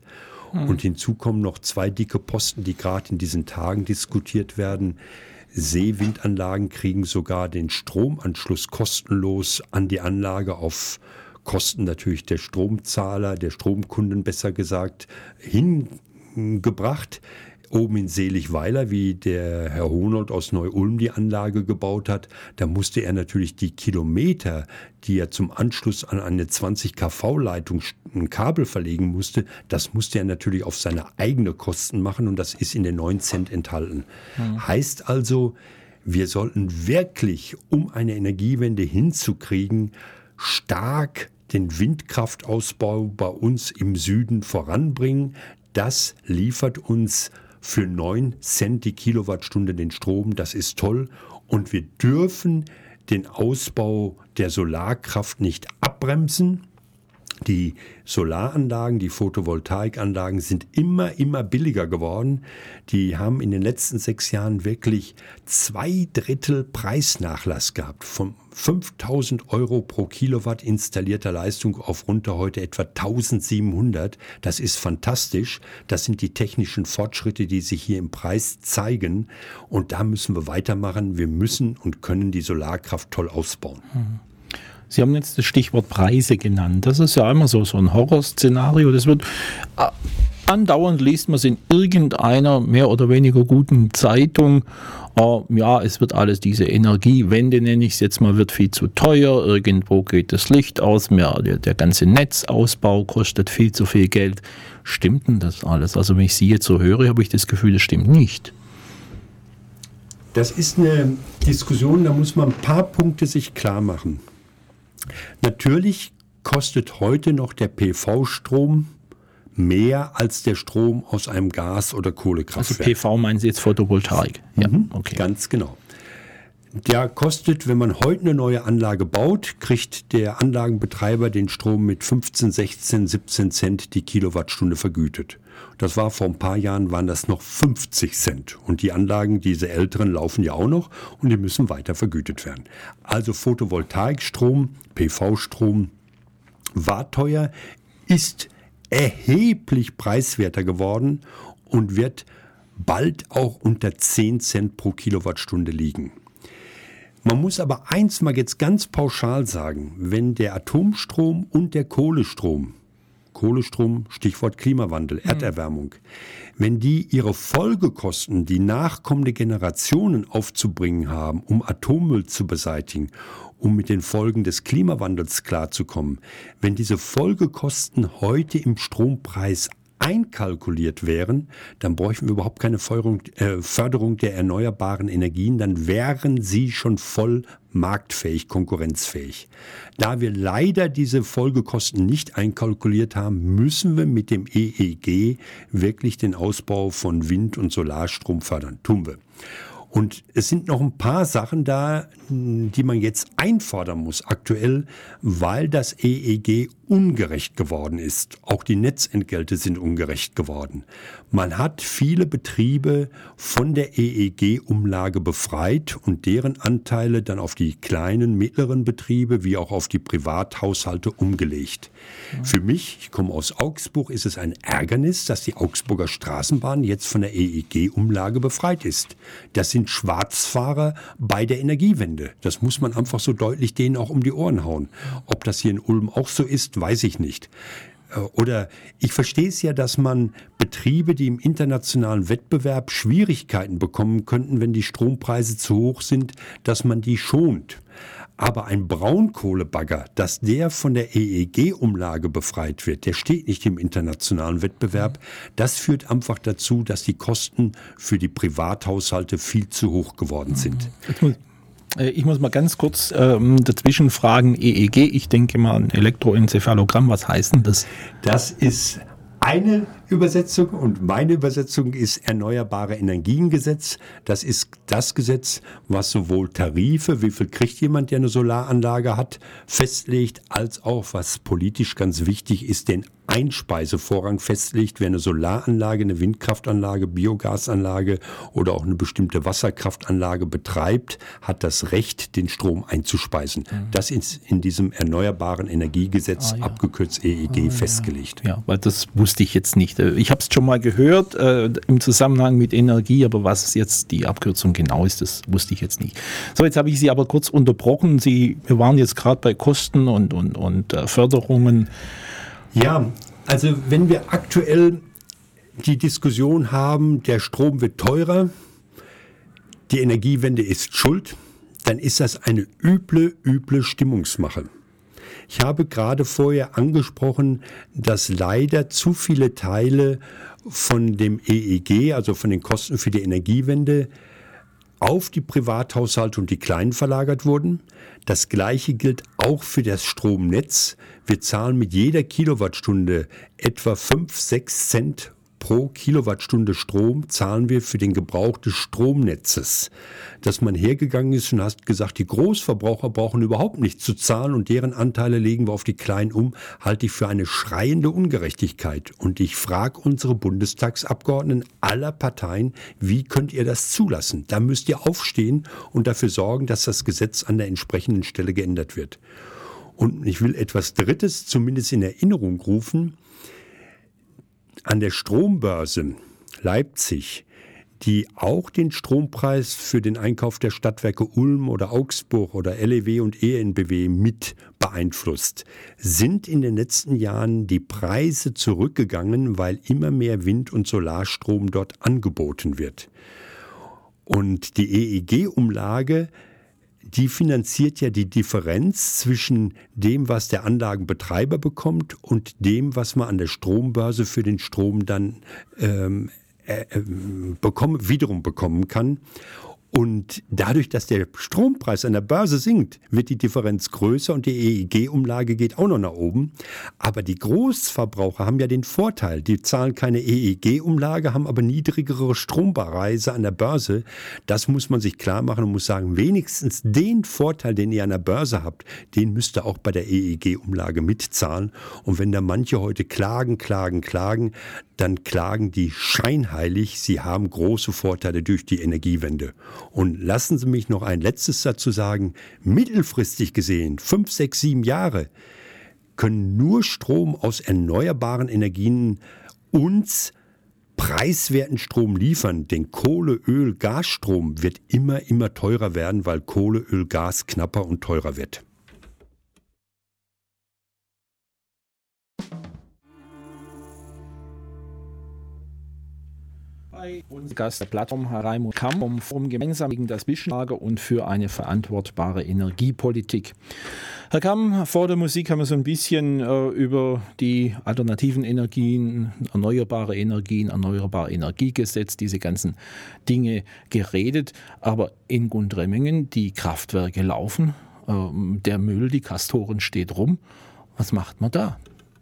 Mhm. Und hinzu kommen noch zwei dicke Posten, die gerade in diesen Tagen diskutiert werden. Seewindanlagen kriegen sogar den Stromanschluss kostenlos an die Anlage auf Kosten natürlich der Stromzahler, der Stromkunden besser gesagt, hingebracht. Oben in Seligweiler, wie der Herr Hohnold aus Neu-Ulm die Anlage gebaut hat, da musste er natürlich die Kilometer, die er zum Anschluss an eine zwanzig Kilovolt Leitung ein Kabel verlegen musste, das musste er natürlich auf seine eigene Kosten machen und das ist in den neun Cent enthalten. Mhm. Heißt also, wir sollten wirklich, um eine Energiewende hinzukriegen, stark den Windkraftausbau bei uns im Süden voranbringen. Das liefert uns für neun Cent die Kilowattstunde den Strom. Das ist toll. Und wir dürfen den Ausbau der Solarkraft nicht abbremsen. Die Solaranlagen, die Photovoltaikanlagen sind immer, immer billiger geworden. Die haben in den letzten sechs Jahren wirklich zwei Drittel Preisnachlass gehabt. Von fünftausend Euro pro Kilowatt installierter Leistung auf runter heute etwa eintausendsiebenhundert. Das ist fantastisch. Das sind die technischen Fortschritte, die sich hier im Preis zeigen. Und da müssen wir weitermachen. Wir müssen und können die Solarkraft toll ausbauen. Mhm. Sie haben jetzt das Stichwort Preise genannt. Das ist ja immer so, so ein Horrorszenario. Das wird äh, andauernd liest man es in irgendeiner mehr oder weniger guten Zeitung. Äh, ja, es wird alles diese Energiewende, nenne ich es jetzt mal, wird viel zu teuer. Irgendwo geht das Licht aus. Mehr, der, der ganze Netzausbau kostet viel zu viel Geld. Stimmt denn das alles? Also wenn ich Sie jetzt so höre, habe ich das Gefühl, das stimmt nicht. Das ist eine Diskussion, da muss man ein paar Punkte sich klar machen. Natürlich kostet heute noch der P V-Strom mehr als der Strom aus einem Gas- oder Kohlekraftwerk. Also P V meinen Sie jetzt Photovoltaik? Ja, mhm, okay. Ganz genau. Der kostet, wenn man heute eine neue Anlage baut, kriegt der Anlagenbetreiber den Strom mit fünfzehn, sechzehn, siebzehn Cent die Kilowattstunde vergütet. Das war vor ein paar Jahren, waren das noch fünfzig Cent. Und die Anlagen, diese älteren, laufen ja auch noch und die müssen weiter vergütet werden. Also Photovoltaikstrom, P V-Strom war teuer, ist erheblich preiswerter geworden und wird bald auch unter zehn Cent pro Kilowattstunde liegen. Man muss aber eins mal jetzt ganz pauschal sagen, wenn der Atomstrom und der Kohlestrom, Kohlestrom, Stichwort Klimawandel, Erderwärmung, wenn die ihre Folgekosten, die nachkommende Generationen aufzubringen haben, um Atommüll zu beseitigen, um mit den Folgen des Klimawandels klarzukommen, wenn diese Folgekosten heute im Strompreis einkalkuliert wären, dann bräuchten wir überhaupt keine Förderung, äh, Förderung der erneuerbaren Energien, dann wären sie schon voll marktfähig, konkurrenzfähig. Da wir leider diese Folgekosten nicht einkalkuliert haben, müssen wir mit dem E E G wirklich den Ausbau von Wind- und Solarstrom fördern. Tun wir. Und es sind noch ein paar Sachen da, die man jetzt einfordern muss aktuell, weil das E E G ungerecht geworden ist. Auch die Netzentgelte sind ungerecht geworden. Man hat viele Betriebe von der E E G-Umlage befreit und deren Anteile dann auf die kleinen, mittleren Betriebe wie auch auf die Privathaushalte umgelegt. Ja. Für mich, ich komme aus Augsburg, ist es ein Ärgernis, dass die Augsburger Straßenbahn jetzt von der E E G-Umlage befreit ist. Das sind Schwarzfahrer bei der Energiewende. Das muss man einfach so deutlich denen auch um die Ohren hauen. Ob das hier in Ulm auch so ist, weiß ich nicht. Oder ich verstehe es ja, dass man Betriebe, die im internationalen Wettbewerb Schwierigkeiten bekommen könnten, wenn die Strompreise zu hoch sind, dass man die schont. Aber ein Braunkohlebagger, dass der von der E E G-Umlage befreit wird, der steht nicht im internationalen Wettbewerb. Das führt einfach dazu, dass die Kosten für die Privathaushalte viel zu hoch geworden sind. Ich muss mal ganz kurz ähm, dazwischen fragen, E E G, ich denke mal ein Elektroenzephalogramm, was heißt denn das? Das ist eine Übersetzung und meine Übersetzung ist Erneuerbare Energiengesetz. Das ist das Gesetz, was sowohl Tarife, wie viel kriegt jemand, der eine Solaranlage hat, festlegt, als auch, was politisch ganz wichtig ist, den Einspeisevorrang festlegt. Wer eine Solaranlage, eine Windkraftanlage, Biogasanlage oder auch eine bestimmte Wasserkraftanlage betreibt, hat das Recht, den Strom einzuspeisen. Mhm. Das ist in diesem Erneuerbaren Energiegesetz, ah, ja. abgekürzt E E G, ah, festgelegt. Ja. ja, weil das wusste ich jetzt nicht. nicht. Ich habe es schon mal gehört äh, im Zusammenhang mit Energie, aber was jetzt die Abkürzung genau ist, das wusste ich jetzt nicht. So, jetzt habe ich Sie aber kurz unterbrochen. Sie, wir waren jetzt gerade bei Kosten und, und, und äh, Förderungen. Ja, also wenn wir aktuell die Diskussion haben, der Strom wird teurer, die Energiewende ist schuld, dann ist das eine üble, üble Stimmungsmache. Ich habe gerade vorher angesprochen, dass leider zu viele Teile von dem E E G, also von den Kosten für die Energiewende, auf die Privathaushalte und die Kleinen verlagert wurden. Das Gleiche gilt auch für das Stromnetz. Wir zahlen mit jeder Kilowattstunde etwa fünf, sechs Cent pro Kilowattstunde Strom zahlen wir für den Gebrauch des Stromnetzes. Dass man hergegangen ist und hat gesagt, die Großverbraucher brauchen überhaupt nichts zu zahlen und deren Anteile legen wir auf die Kleinen um, halte ich für eine schreiende Ungerechtigkeit. Und ich frage unsere Bundestagsabgeordneten aller Parteien, wie könnt ihr das zulassen? Da müsst ihr aufstehen und dafür sorgen, dass das Gesetz an der entsprechenden Stelle geändert wird. Und ich will etwas Drittes zumindest in Erinnerung rufen. An der Strombörse Leipzig, die auch den Strompreis für den Einkauf der Stadtwerke Ulm oder Augsburg oder L E W und E N B W mit beeinflusst, sind in den letzten Jahren die Preise zurückgegangen, weil immer mehr Wind- und Solarstrom dort angeboten wird. Und die E E G-Umlage, die finanziert ja die Differenz zwischen dem, was der Anlagenbetreiber bekommt und dem, was man an der Strombörse für den Strom dann ähm, äh, äh, bekommen, wiederum bekommen kann. Und dadurch, dass der Strompreis an der Börse sinkt, wird die Differenz größer und die E E G-Umlage geht auch noch nach oben. Aber die Großverbraucher haben ja den Vorteil, die zahlen keine E E G-Umlage, haben aber niedrigere Strompreise an der Börse. Das muss man sich klar machen und muss sagen, wenigstens den Vorteil, den ihr an der Börse habt, den müsst ihr auch bei der E E G-Umlage mitzahlen. Und wenn da manche heute klagen, klagen, klagen, dann klagen die scheinheilig, sie haben große Vorteile durch die Energiewende. Und lassen Sie mich noch ein letztes dazu sagen, mittelfristig gesehen, fünf, sechs, sieben Jahre, können nur Strom aus erneuerbaren Energien uns preiswerten Strom liefern, denn Kohle, Öl, Gasstrom wird immer, immer teurer werden, weil Kohle, Öl, Gas knapper und teurer wird. Bei uns Gast der Plattform Raimund Kamm um, um gemeinsam gegen das Zwischenlager und für eine verantwortbare Energiepolitik. Herr Kamm, vor der Musik haben wir so ein bisschen äh, über die alternativen Energien, erneuerbare Energien, erneuerbare Energiegesetz, diese ganzen Dinge geredet. Aber in Gundremmingen, die Kraftwerke laufen, äh, der Müll, die Castoren steht rum. Was macht man da?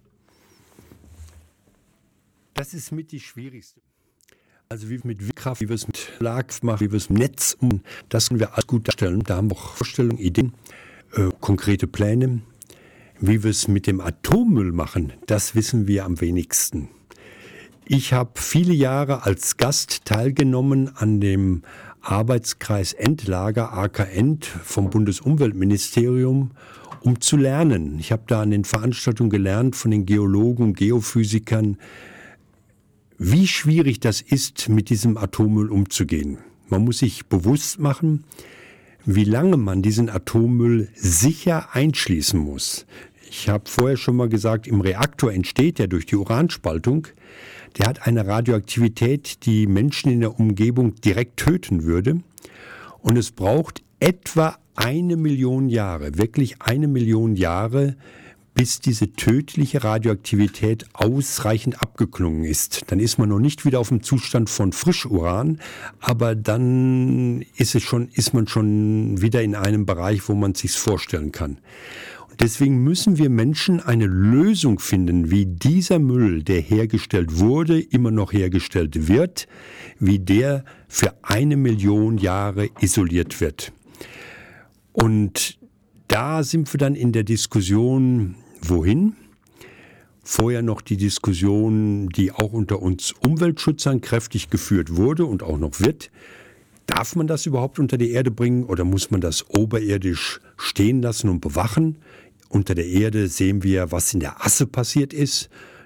Das ist mit die Schwierigste. Also wie wir mit Windkraft, wie wir es mit Lag machen, wie wir es im Netz um, das können wir alles gut darstellen. Da haben wir auch Vorstellungen, Ideen, äh, konkrete Pläne. Wie wir es mit dem Atommüll machen, das wissen wir am wenigsten. Ich habe viele Jahre als Gast teilgenommen an dem Arbeitskreis Endlager, A K End, vom Bundesumweltministerium, um zu lernen. Ich habe da an den Veranstaltungen gelernt von den Geologen, Geophysikern, wie schwierig das ist, mit diesem Atommüll umzugehen. Man muss sich bewusst machen, wie lange man diesen Atommüll sicher einschließen muss. Ich habe vorher schon mal gesagt, im Reaktor entsteht er durch die Uranspaltung. Der hat eine Radioaktivität, die Menschen in der Umgebung direkt töten würde. Und es braucht etwa eine Million Jahre, wirklich eine Million Jahre, bis diese tödliche Radioaktivität ausreichend abgeklungen ist. Dann ist man noch nicht wieder auf dem Zustand von Frischuran, aber dann ist es schon, ist man schon wieder in einem Bereich, wo man es sich vorstellen kann. Und deswegen müssen wir Menschen eine Lösung finden, wie dieser Müll, der hergestellt wurde, immer noch hergestellt wird, wie der für eine Million Jahre isoliert wird. Und da sind wir dann in der Diskussion, wohin? Vorher noch die Diskussion, die auch unter uns Umweltschützern kräftig geführt wurde und auch noch wird. Darf man das überhaupt unter die Erde bringen oder muss man das oberirdisch stehen lassen und bewachen? Unter der Erde sehen wir, was in der Asse passiert ist.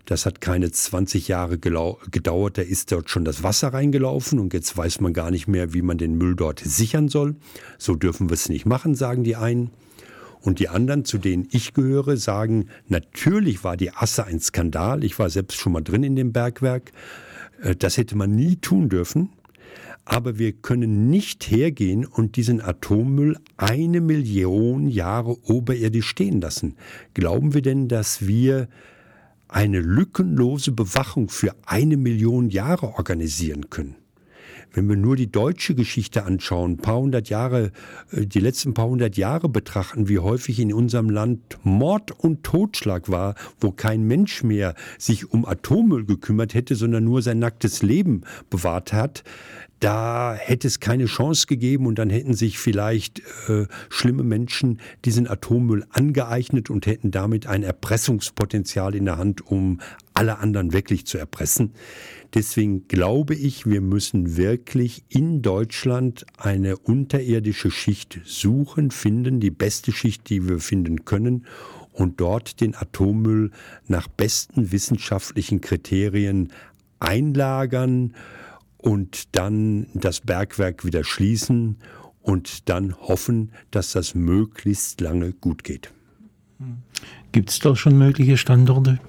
Das hat keine zwanzig Jahre gedauert, da ist dort schon das Wasser reingelaufen und jetzt weiß man gar nicht mehr, wie man den Müll dort sichern soll. So dürfen wir es nicht machen, sagen die einen. Und die anderen, zu denen ich gehöre, sagen, natürlich war die Asse ein Skandal. Ich war selbst schon mal drin in dem Bergwerk. Das hätte man nie tun dürfen. Aber wir können nicht hergehen und diesen Atommüll eine Million Jahre oberirdisch stehen lassen. Glauben wir denn, dass wir eine lückenlose Bewachung für eine Million Jahre organisieren können? Wenn wir nur die deutsche Geschichte anschauen, ein paar hundert Jahre, die letzten paar hundert Jahre betrachten, wie häufig in unserem Land Mord und Totschlag war, wo kein Mensch mehr sich um Atommüll gekümmert hätte, sondern nur sein nacktes Leben bewahrt hat, da hätte es keine Chance gegeben und dann hätten sich vielleicht äh, schlimme Menschen diesen Atommüll angeeignet und hätten damit ein Erpressungspotenzial in der Hand, um alle anderen wirklich zu erpressen. Deswegen glaube ich, wir müssen wirklich in Deutschland eine unterirdische Schicht suchen, finden, die beste Schicht, die wir finden können, und dort den Atommüll nach besten wissenschaftlichen Kriterien einlagern und dann das Bergwerk wieder schließen und dann hoffen, dass das möglichst lange gut geht. Gibt es da schon mögliche Standorte?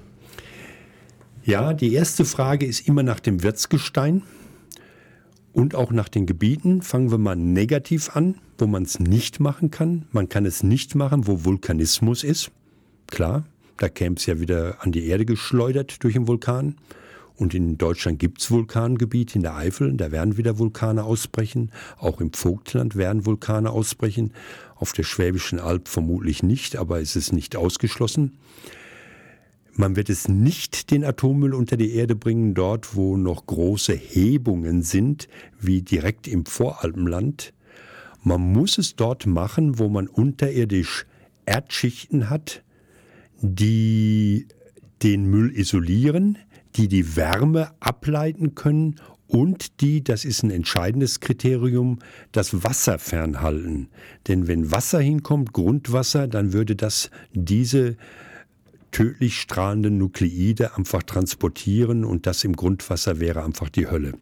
Ja, die erste Frage ist immer nach dem Wirtsgestein und auch nach den Gebieten. Fangen wir mal negativ an, wo man es nicht machen kann. Man kann es nicht machen, wo Vulkanismus ist. Klar, da käme es ja wieder an die Erde geschleudert durch den Vulkan. Und in Deutschland gibt es Vulkangebiete, in der Eifel, da werden wieder Vulkane ausbrechen. Auch im Vogtland werden Vulkane ausbrechen. Auf der Schwäbischen Alb vermutlich nicht, aber es ist nicht ausgeschlossen. Man wird es nicht den Atommüll unter die Erde bringen, dort wo noch große Hebungen sind, wie direkt im Voralpenland. Man muss es dort machen, wo man unterirdisch Erdschichten hat, die den Müll isolieren, die die Wärme ableiten können und die, das ist ein entscheidendes Kriterium, das Wasser fernhalten. Denn wenn Wasser hinkommt, Grundwasser, dann würde das diese tödlich strahlenden Nukleide einfach transportieren und das im Grundwasser wäre einfach die Hölle.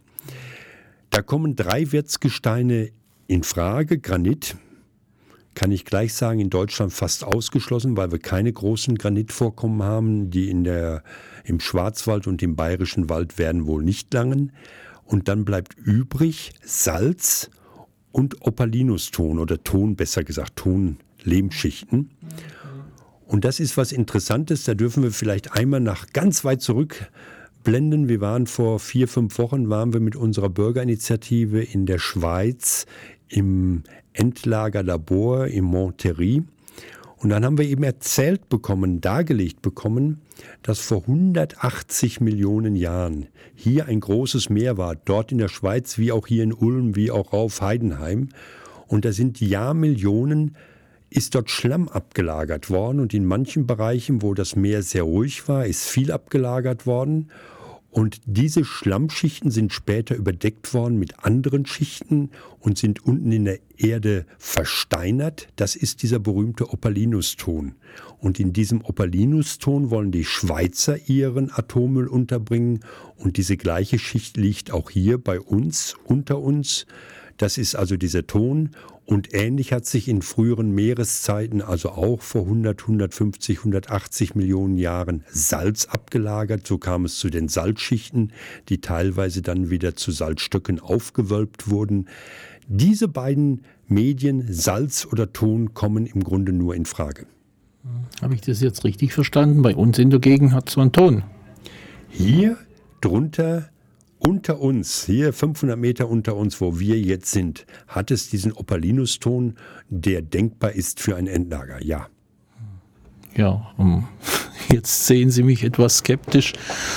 Da kommen drei Wirtsgesteine in Frage. Granit, kann ich gleich sagen, in Deutschland fast ausgeschlossen, weil wir keine großen Granitvorkommen haben, die in der, im Schwarzwald und im Bayerischen Wald werden wohl nicht langen. Und dann bleibt übrig Salz und Opalinuston oder Ton, besser gesagt Tonlehmschichten. Und das ist was Interessantes, da dürfen wir vielleicht einmal nach ganz weit zurückblenden. Wir waren vor vier, fünf Wochen, waren wir mit unserer Bürgerinitiative in der Schweiz im Endlagerlabor in Monterrey. Und dann haben wir eben erzählt bekommen, dargelegt bekommen, dass vor hundertachtzig Millionen Jahren hier ein großes Meer war, dort in der Schweiz, wie auch hier in Ulm, wie auch auf Heidenheim. Und da sind Jahrmillionen ist dort Schlamm abgelagert worden und in manchen Bereichen, wo das Meer sehr ruhig war, ist viel abgelagert worden. Und diese Schlammschichten sind später überdeckt worden mit anderen Schichten und sind unten in der Erde versteinert. Das ist dieser berühmte Opalinuston. Und in diesem Opalinuston wollen die Schweizer ihren Atommüll unterbringen. Und diese gleiche Schicht liegt auch hier bei uns, unter uns. Das ist also dieser Ton. Und ähnlich hat sich in früheren Meereszeiten, also auch vor hundert, hundertfünfzig, hundertachtzig Millionen Jahren, Salz abgelagert. So kam es zu den Salzschichten, die teilweise dann wieder zu Salzstöcken aufgewölbt wurden. Diese beiden Medien, Salz oder Ton, kommen im Grunde nur in Frage. Habe ich das jetzt richtig verstanden? Bei uns in der Gegend hat es so einen Ton. Hier drunter unter uns, hier fünfhundert Meter unter uns, wo wir jetzt sind, hat es diesen Opalinuston, der denkbar ist für ein Endlager, ja. Ja, um, jetzt sehen Sie mich etwas skeptisch.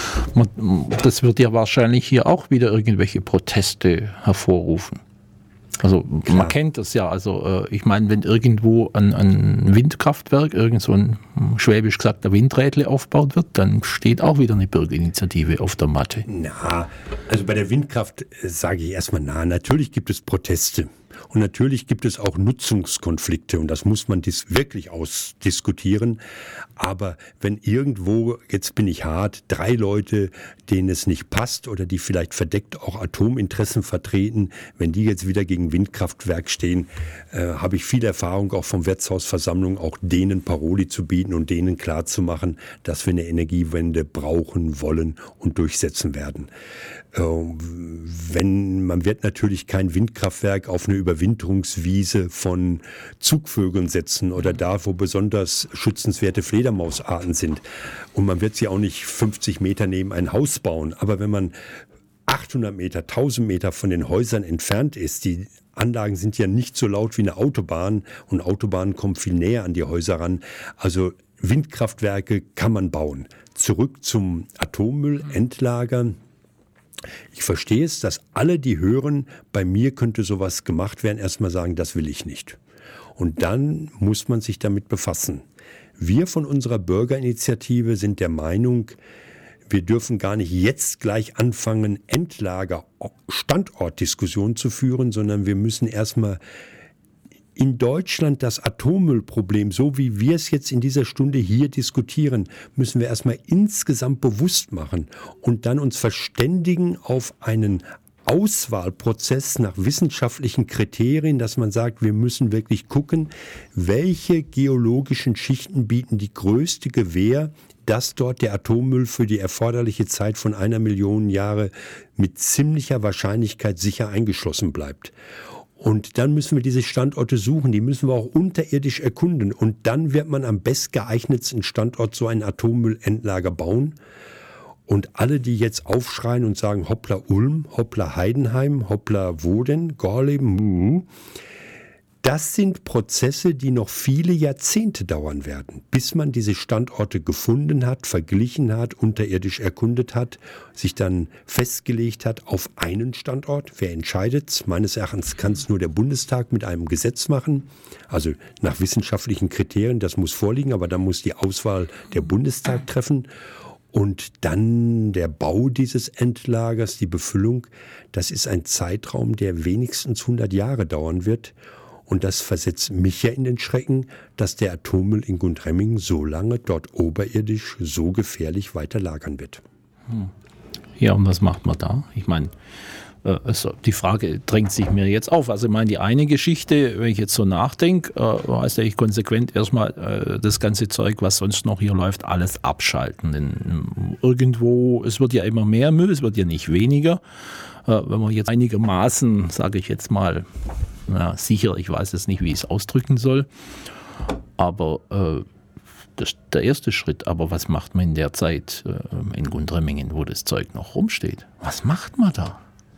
Das wird ja wahrscheinlich hier auch wieder irgendwelche Proteste hervorrufen. Also Klar. Man kennt das ja, also äh, ich meine, wenn irgendwo ein, ein Windkraftwerk, irgend so ein schwäbisch gesagt der Windrädle aufgebaut wird, dann steht auch wieder eine Bürgerinitiative auf der Matte. Na, also bei der Windkraft äh, sage ich erstmal, na, natürlich gibt es Proteste. Und natürlich gibt es auch Nutzungskonflikte und das muss man dis- wirklich ausdiskutieren. Aber wenn irgendwo, jetzt bin ich hart, drei Leute, denen es nicht passt oder die vielleicht verdeckt auch Atominteressen vertreten, wenn die jetzt wieder gegen Windkraftwerk stehen, äh, habe ich viel Erfahrung auch vom Wirtshausversammlung, auch denen Paroli zu bieten und denen klarzumachen, dass wir eine Energiewende brauchen, wollen und durchsetzen werden. Äh, wenn, man wird natürlich kein Windkraftwerk auf eine Überwinterungswiese von Zugvögeln setzen oder da, wo besonders schützenswerte Fledermausarten sind. Und man wird sie auch nicht fünfzig Meter neben ein Haus bauen. Aber wenn man achthundert Meter, tausend Meter von den Häusern entfernt ist, die Anlagen sind ja nicht so laut wie eine Autobahn und Autobahnen kommen viel näher an die Häuser ran. Also Windkraftwerke kann man bauen. Zurück zum Atommüllendlager. Ich verstehe es, dass alle, die hören, bei mir könnte sowas gemacht werden, erstmal sagen, das will ich nicht. Und dann muss man sich damit befassen. Wir von unserer Bürgerinitiative sind der Meinung, wir dürfen gar nicht jetzt gleich anfangen, Endlager-Standortdiskussionen zu führen, sondern wir müssen erstmal in Deutschland das Atommüllproblem, so wie wir es jetzt in dieser Stunde hier diskutieren, müssen wir erstmal insgesamt bewusst machen und dann uns verständigen auf einen Auswahlprozess nach wissenschaftlichen Kriterien, dass man sagt, wir müssen wirklich gucken, welche geologischen Schichten bieten die größte Gewähr, dass dort der Atommüll für die erforderliche Zeit von einer Million Jahre mit ziemlicher Wahrscheinlichkeit sicher eingeschlossen bleibt. Und dann müssen wir diese Standorte suchen, die müssen wir auch unterirdisch erkunden. Und dann wird man am bestgeeignetsten Standort so ein Atommüllendlager bauen. Und alle, die jetzt aufschreien und sagen, hoppla Ulm, hoppla Heidenheim, hoppla wo denn, Gorleben, das sind Prozesse, die noch viele Jahrzehnte dauern werden, bis man diese Standorte gefunden hat, verglichen hat, unterirdisch erkundet hat, sich dann festgelegt hat auf einen Standort. Wer entscheidet? Meines Erachtens kann es nur der Bundestag mit einem Gesetz machen, also nach wissenschaftlichen Kriterien, das muss vorliegen, aber dann muss die Auswahl der Bundestag treffen. Und dann der Bau dieses Endlagers, die Befüllung, das ist ein Zeitraum, der wenigstens hundert Jahre dauern wird. Und das versetzt mich ja in den Schrecken, dass der Atommüll in Gundremmingen so lange dort oberirdisch so gefährlich weiter lagern wird. Ja, und was macht man da? Ich meine, also die Frage drängt sich mir jetzt auf. Also ich meine, die eine Geschichte, wenn ich jetzt so nachdenke, äh, heißt ja ich konsequent erstmal äh, das ganze Zeug, was sonst noch hier läuft, alles abschalten. Denn irgendwo, es wird ja immer mehr Müll, es wird ja nicht weniger. Äh, wenn man jetzt einigermaßen, sage ich jetzt mal, na, sicher, ich weiß jetzt nicht, wie ich es ausdrücken soll, aber äh, das ist der erste Schritt. Aber was macht man in der Zeit äh, in Gundremmingen, wo das Zeug noch rumsteht? Was macht man da?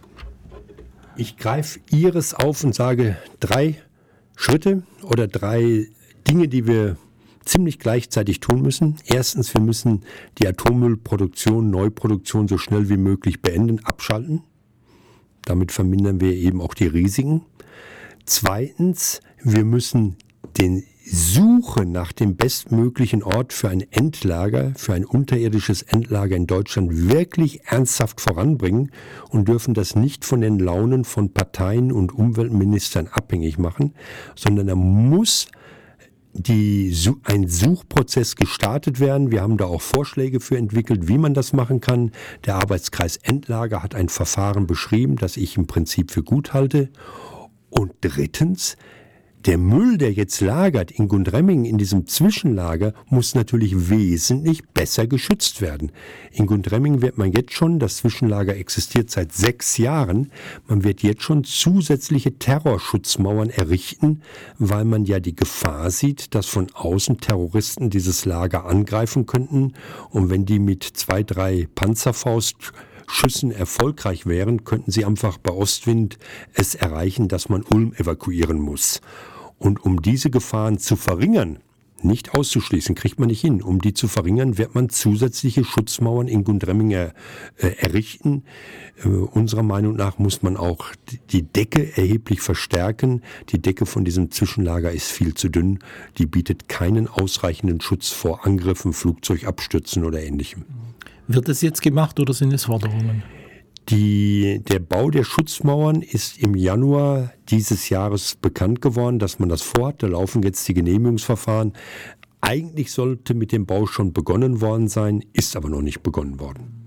Ich greife Ihres auf und sage drei Schritte oder drei Dinge, die wir ziemlich gleichzeitig tun müssen. Erstens, wir müssen die Atommüllproduktion, Neuproduktion so schnell wie möglich beenden, abschalten. Damit vermindern wir eben auch die Risiken. Zweitens, wir müssen den Suche nach dem bestmöglichen Ort für ein Endlager, für ein unterirdisches Endlager in Deutschland wirklich ernsthaft voranbringen und dürfen das nicht von den Launen von Parteien und Umweltministern abhängig machen, sondern da muss die, ein Suchprozess gestartet werden. Wir haben da auch Vorschläge für entwickelt, wie man das machen kann. Der Arbeitskreis Endlager hat ein Verfahren beschrieben, das ich im Prinzip für gut halte. Und drittens, der Müll, der jetzt lagert in Gundremmingen, in diesem Zwischenlager, muss natürlich wesentlich besser geschützt werden. In Gundremmingen wird man jetzt schon, das Zwischenlager existiert seit sechs Jahren, man wird jetzt schon zusätzliche Terrorschutzmauern errichten, weil man ja die Gefahr sieht, dass von außen Terroristen dieses Lager angreifen könnten. Und wenn die mit zwei, drei Panzerfaust Schüssen erfolgreich wären, könnten sie einfach bei Ostwind es erreichen, dass man Ulm evakuieren muss. Und um diese Gefahren zu verringern, nicht auszuschließen, kriegt man nicht hin, um die zu verringern, wird man zusätzliche Schutzmauern in Gundremmingen äh, errichten. Äh, unserer Meinung nach muss man auch die Decke erheblich verstärken. Die Decke von diesem Zwischenlager ist viel zu dünn. Die bietet keinen ausreichenden Schutz vor Angriffen, Flugzeugabstürzen oder Ähnlichem. Wird das jetzt gemacht oder sind es Forderungen? Die, der Bau der Schutzmauern ist im Januar dieses Jahres bekannt geworden, dass man das vorhat. Da laufen jetzt die Genehmigungsverfahren. Eigentlich sollte mit dem Bau schon begonnen worden sein, ist aber noch nicht begonnen worden.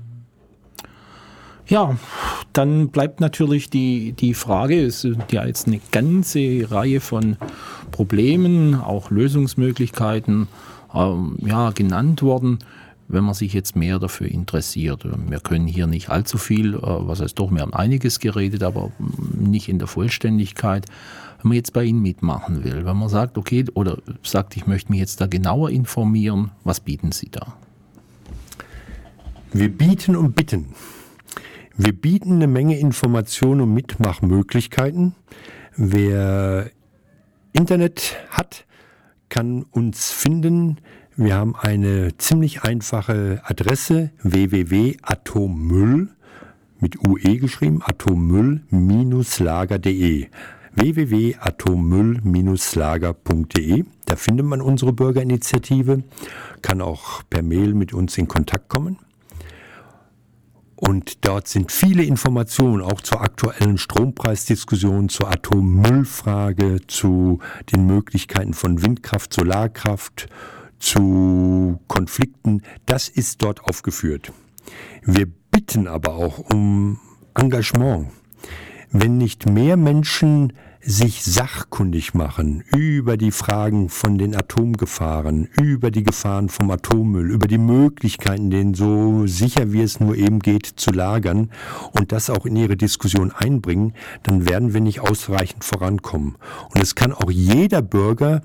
Ja, dann bleibt natürlich die, die Frage, es sind ja jetzt eine ganze Reihe von Problemen, auch Lösungsmöglichkeiten ähm, ja, genannt worden, wenn man sich jetzt mehr dafür interessiert. Wir können hier nicht allzu viel, äh, was heißt doch, wir haben einiges geredet, aber nicht in der Vollständigkeit. Wenn man jetzt bei Ihnen mitmachen will, wenn man sagt, okay, oder sagt, ich möchte mich jetzt da genauer informieren, was bieten Sie da? Wir bieten und bitten. Wir bieten eine Menge Informationen und Mitmachmöglichkeiten. Wer Internet hat, kann uns finden. Wir haben eine ziemlich einfache Adresse w w w punkt atommüll mit U E geschrieben, atommüll Lager punkt de. w w w punkt atommüll Lager punkt de. Da findet man unsere Bürgerinitiative, kann auch per Mail mit uns in Kontakt kommen. Und dort sind viele Informationen, auch zur aktuellen Strompreisdiskussion, zur Atommüllfrage, zu den Möglichkeiten von Windkraft, Solarkraft, zu Konflikten. Das ist dort aufgeführt. Wir bitten aber auch um Engagement. Wenn nicht mehr Menschen sich sachkundig machen über die Fragen von den Atomgefahren, über die Gefahren vom Atommüll, über die Möglichkeiten, den so sicher wie es nur eben geht, zu lagern und das auch in ihre Diskussion einbringen, dann werden wir nicht ausreichend vorankommen. Und es kann auch jeder Bürger,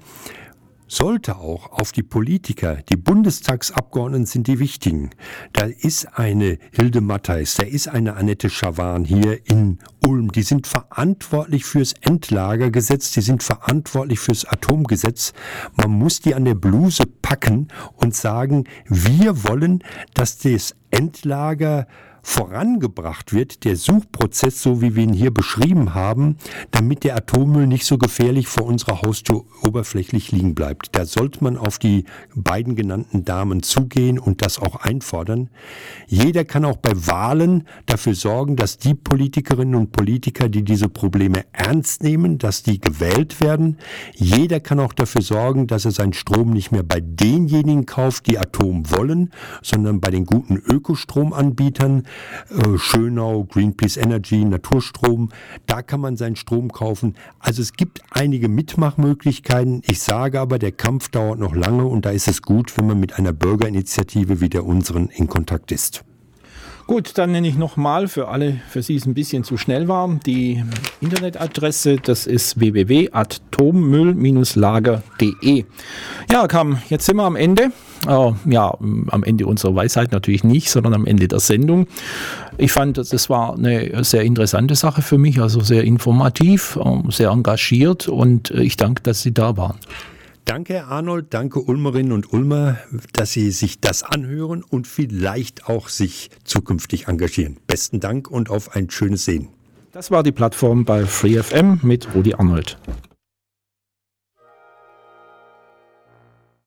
sollte auch auf die Politiker, die Bundestagsabgeordneten sind die wichtigen. Da ist eine Hilde Mattheis, da ist eine Annette Schawan hier in Ulm. Die sind verantwortlich fürs Endlagergesetz, die sind verantwortlich fürs Atomgesetz. Man muss die an der Bluse packen und sagen, wir wollen, dass das Endlager vorangebracht wird, der Suchprozess, so wie wir ihn hier beschrieben haben, damit der Atommüll nicht so gefährlich vor unserer Haustür oberflächlich liegen bleibt. Da sollte man auf die beiden genannten Damen zugehen und das auch einfordern. Jeder kann auch bei Wahlen dafür sorgen, dass die Politikerinnen und Politiker, die diese Probleme ernst nehmen, dass die gewählt werden. Jeder kann auch dafür sorgen, dass er seinen Strom nicht mehr bei denjenigen kauft, die Atom wollen, sondern bei den guten Ökostromanbietern, Schönau, Greenpeace Energy, Naturstrom, da kann man seinen Strom kaufen. Also es gibt einige Mitmachmöglichkeiten. Ich sage aber, der Kampf dauert noch lange und da ist es gut, wenn man mit einer Bürgerinitiative wie der unseren in Kontakt ist. Gut, dann nenne ich nochmal für alle, für Sie es ein bisschen zu schnell war, die Internetadresse, das ist w w w punkt atommüll Lager punkt de. Ja, Kam, jetzt sind wir am Ende. Äh, ja, am Ende unserer Weisheit natürlich nicht, sondern am Ende der Sendung. Ich fand, das war eine sehr interessante Sache für mich, also sehr informativ, sehr engagiert und ich danke, dass Sie da waren. Danke, Herr Arnold, danke Ulmerinnen und Ulmer, dass Sie sich das anhören und vielleicht auch sich zukünftig engagieren. Besten Dank und auf ein schönes Sehen. Das war die Plattform bei Free F M mit Rudi Arnold.